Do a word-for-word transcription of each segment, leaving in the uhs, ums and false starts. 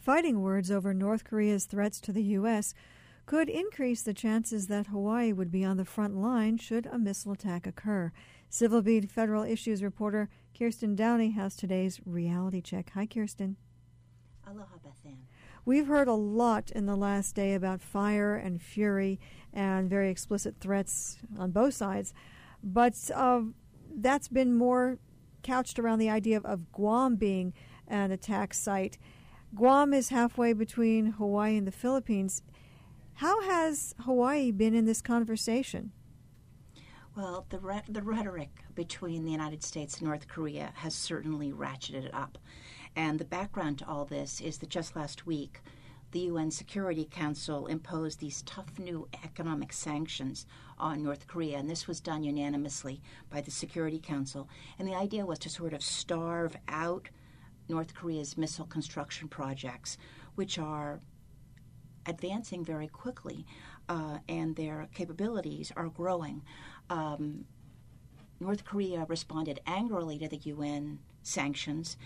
Fighting words over North Korea's threats to the U S could increase the chances that Hawaii would be on the front line should a missile attack occur. Civil Beat Federal Issues reporter Kirsten Downey has today's reality check. Hi, Kirsten. Aloha, Bethann. We've heard a lot in the last day about fire and fury and very explicit threats on both sides, but uh, that's been more couched around the idea of, of Guam being an attack site. Guam is halfway between Hawaii and the Philippines. How has Hawaii been in this conversation? Well, the re- the rhetoric between the United States and North Korea has certainly ratcheted it up. And the background to all this is that just last week, the U N Security Council imposed these tough new economic sanctions on North Korea, and this was done unanimously by the Security Council. And the idea was to sort of starve out North Korea's missile construction projects, which are advancing very quickly, uh, and their capabilities are growing. Um, North Korea responded angrily to the U N sanctions,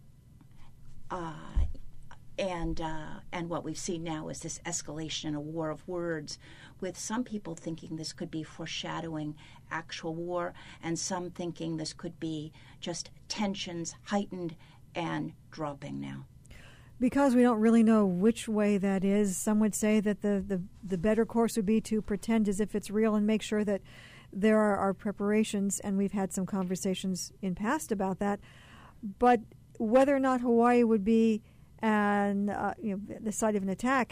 uh, and uh, and what we've seen now is this escalation, a war of words, with some people thinking this could be foreshadowing actual war, and some thinking this could be just tensions heightened and dropping now. Because we don't really know which way that is, some would say that the, the, the better course would be to pretend as if it's real and make sure that there are, are preparations, and we've had some conversations in past about that. But whether or not Hawaii would be an, uh, you know, the site of an attack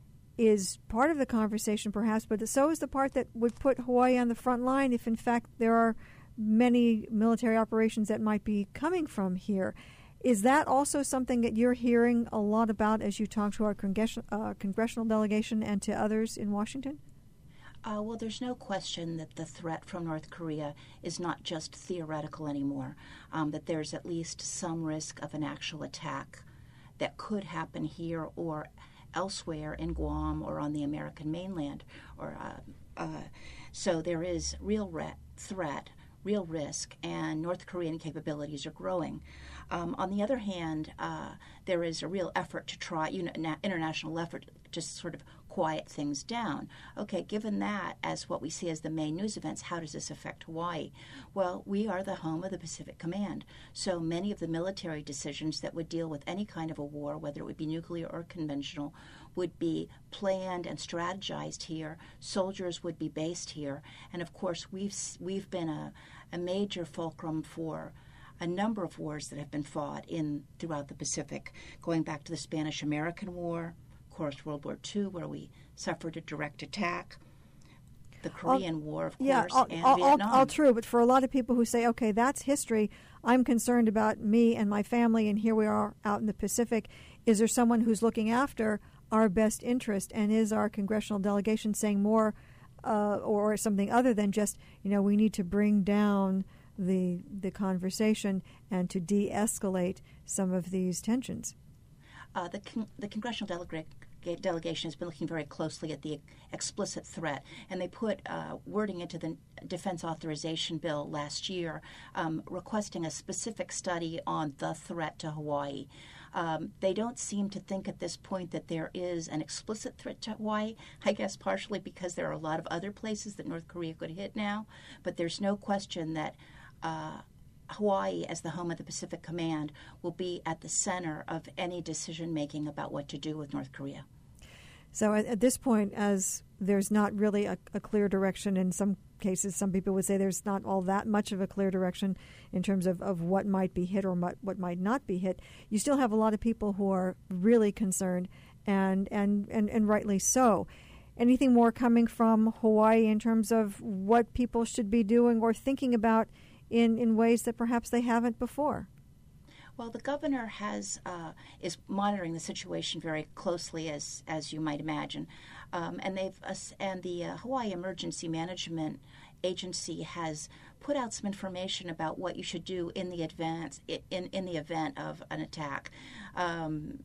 is part of the conversation perhaps, but so is the part that would put Hawaii on the front line if in fact there are many military operations that might be coming from here. Is that also something that you're hearing a lot about as you talk to our congressional, uh, congressional delegation and to others in Washington? Uh, well, there's no question that the threat from North Korea is not just theoretical anymore, um, that there's at least some risk of an actual attack that could happen here or elsewhere in Guam or on the American mainland. Or uh, uh, so there is real re- threat, real risk, and North Korean capabilities are growing. Um, on the other hand, uh, there is a real effort to try, you know, na- international effort to just sort of quiet things down. Okay, given that as what we see as the main news events, how does this affect Hawaii? Well, we are the home of the Pacific Command, so many of the military decisions that would deal with any kind of a war, whether it would be nuclear or conventional, would be planned and strategized here. Soldiers would be based here, and of course, we've we've been a, a major fulcrum for a number of wars that have been fought in throughout the Pacific, going back to the Spanish-American War, of course, World War Two, where we suffered a direct attack, the Korean all, War, of yeah, course, all, and all, Vietnam. All, all true, but for a lot of people who say, okay, that's history, I'm concerned about me and my family, and here we are out in the Pacific. Is there someone who's looking after our best interest, and is our congressional delegation saying more uh, or something other than just, you know, we need to bring down the the conversation and to de-escalate some of these tensions? Uh, the con- the congressional delegate delegation has been looking very closely at the explicit threat, and they put uh, wording into the defense authorization bill last year um, requesting a specific study on the threat to Hawaii. Um, they don't seem to think at this point that there is an explicit threat to Hawaii, I guess partially because there are a lot of other places that North Korea could hit now, but there's no question that uh, Hawaii, as the home of the Pacific Command, will be at the center of any decision-making about what to do with North Korea. So at, at this point, as there's not really a, a clear direction, in some cases, some people would say there's not all that much of a clear direction in terms of, of what might be hit or what, what might not be hit, you still have a lot of people who are really concerned, and, and, and, and rightly so. Anything more coming from Hawaii in terms of what people should be doing or thinking about in, in ways that perhaps they haven't before? Well, the governor has uh, is monitoring the situation very closely, as as you might imagine, um, and they've uh, and the uh, Hawaii Emergency Management Agency has put out some information about what you should do in the advance in in the event of an attack. Um,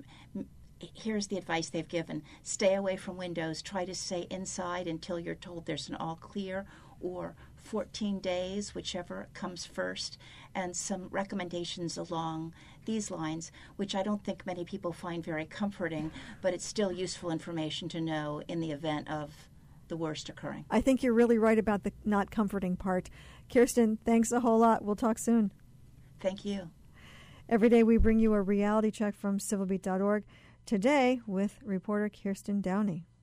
Here's the advice they've given. Stay away from windows. Try to stay inside until you're told there's an all clear, or fourteen days, whichever comes first, and some recommendations along these lines, which I don't think many people find very comforting, but it's still useful information to know in the event of the worst occurring. I think you're really right about the not comforting part. Kirsten, thanks a whole lot. We'll talk soon. Thank you. Every day we bring you a reality check from civil beat dot org. Today with reporter Kirsten Downey.